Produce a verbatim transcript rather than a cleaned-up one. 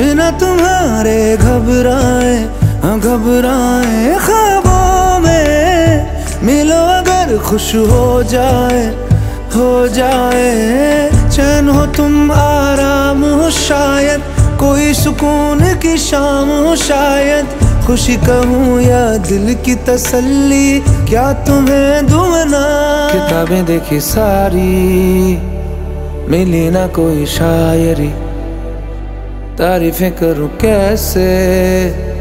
बिना तुम्हारे घबराए, हाँ घबराए। ख्वाबों में मिलो अगर खुश हो जाए, हो जाए। चैन हो तुम आराम हो शायद, कोई सुकून की शाम हो शायद। खुशी कहूँ या दिल की तसल्ली, क्या तुम्हें दूँ ना। किताबें देखी सारी, मिली ना कोई शायरी, तारीफें करूं कैसे।